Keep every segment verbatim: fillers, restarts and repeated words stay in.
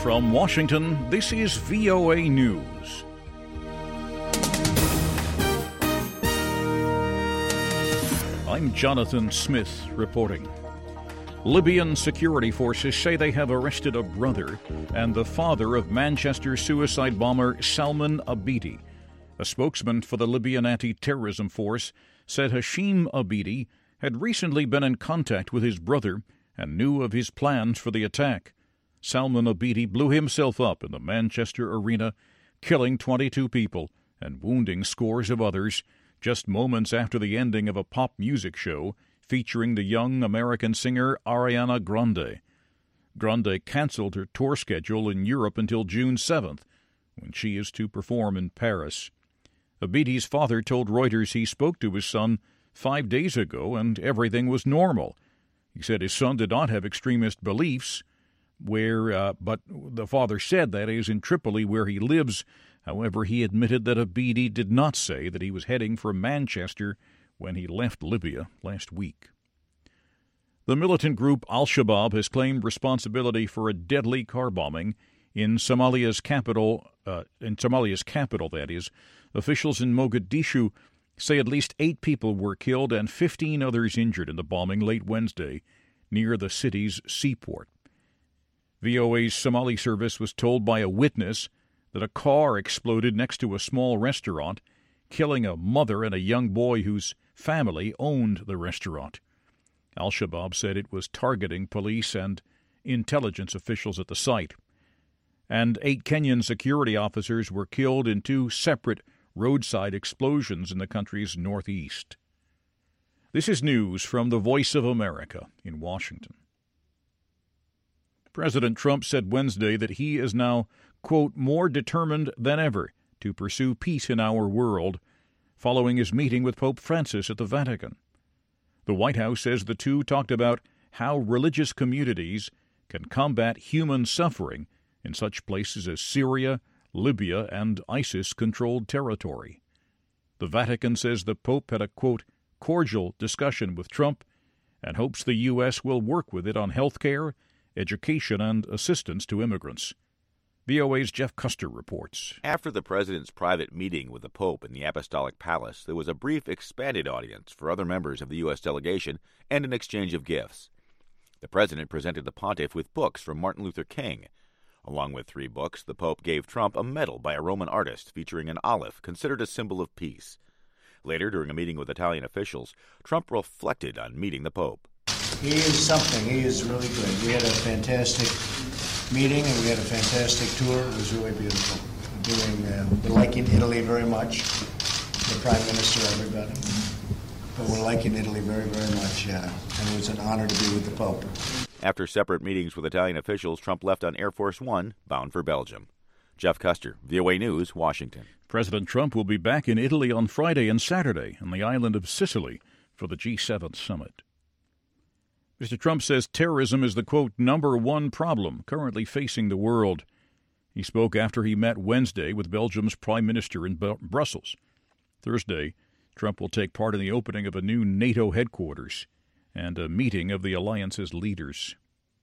From Washington, this is V O A News. I'm Jonathan Smith reporting. Libyan security forces say they have arrested a brother and the father of Manchester suicide bomber Salman Abedi. A spokesman for the Libyan anti-terrorism force said Hashim Abedi had recently been in contact with his brother and knew of his plans for the attack. Salman Abedi blew himself up in the Manchester arena, killing twenty-two people and wounding scores of others just moments after the ending of a pop music show featuring the young American singer Ariana Grande. Grande canceled her tour schedule in Europe until June seventh, when she is to perform in Paris. Abedi's father told Reuters he spoke to his son five days ago and everything was normal. He said his son did not have extremist beliefs, where, uh, but the father said that is in Tripoli where he lives. However, he admitted that Abedi did not say that he was heading for Manchester when he left Libya last week. The militant group Al-Shabaab has claimed responsibility for a deadly car bombing in Somalia's capital, uh, in Somalia's capital, that is. Officials in Mogadishu say at least eight people were killed and fifteen others injured in the bombing late Wednesday near the city's seaport. V O A's Somali service was told by a witness that a car exploded next to a small restaurant, killing a mother and a young boy whose family owned the restaurant. Al-Shabaab said it was targeting police and intelligence officials at the site. And eight Kenyan security officers were killed in two separate roadside explosions in the country's northeast. This is news from the Voice of America in Washington. President Trump said Wednesday that he is now, quote, more determined than ever to pursue peace in our world, following his meeting with Pope Francis at the Vatican. The White House says the two talked about how religious communities can combat human suffering in such places as Syria, Libya, and ISIS-controlled territory. The Vatican says the Pope had a, quote, cordial discussion with Trump and hopes the U S will work with it on health care, education, and assistance to immigrants. V O A's Jeff Custer reports. After the president's private meeting with the Pope in the Apostolic Palace, there was a brief expanded audience for other members of the U S delegation and an exchange of gifts. The president presented the pontiff with books from Martin Luther King. Along with three books, the Pope gave Trump a medal by a Roman artist featuring an olive, considered a symbol of peace. Later, during a meeting with Italian officials, Trump reflected on meeting the Pope. He is something. He is really good. We had a fantastic meeting and we had a fantastic tour. It was really beautiful. We're, doing, uh, we're liking Italy very much. The Prime Minister, everybody. But we're liking Italy very, very much, yeah. And it was an honor to be with the Pope. After separate meetings with Italian officials, Trump left on Air Force One, bound for Belgium. Jeff Custer, V O A News, Washington. President Trump will be back in Italy on Friday and Saturday on the island of Sicily for the G seven summit. Mister Trump says terrorism is the, quote, number one problem currently facing the world. He spoke after he met Wednesday with Belgium's Prime Minister in B- Brussels. Thursday, Trump will take part in the opening of a new NATO headquarters and a meeting of the alliance's leaders.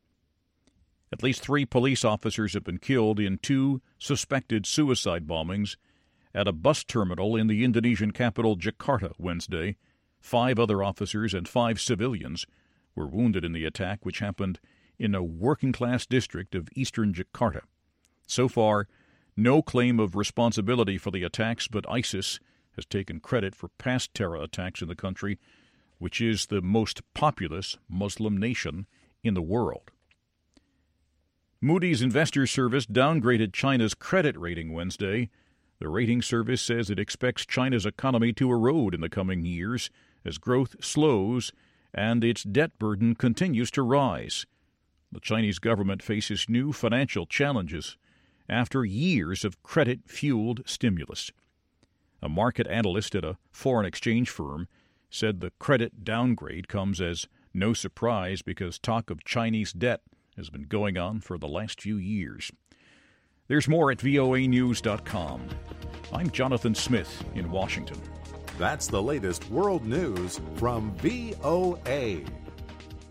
At least three police officers have been killed in two suspected suicide bombings at a bus terminal in the Indonesian capital Jakarta Wednesday. Five other officers and five civilians were wounded in the attack, which happened in a working-class district of eastern Jakarta. So far, no claim of responsibility for the attacks, but ISIS has taken credit for past terror attacks in the country, which is the most populous Muslim nation in the world. Moody's Investors Service downgraded China's credit rating Wednesday. The rating service says it expects China's economy to erode in the coming years as growth slows and its debt burden continues to rise. The Chinese government faces new financial challenges after years of credit-fueled stimulus. A market analyst at a foreign exchange firm said the credit downgrade comes as no surprise because talk of Chinese debt has been going on for the last few years. There's more at V O A news dot com. I'm Jonathan Smith in Washington. That's the latest world news from V O A.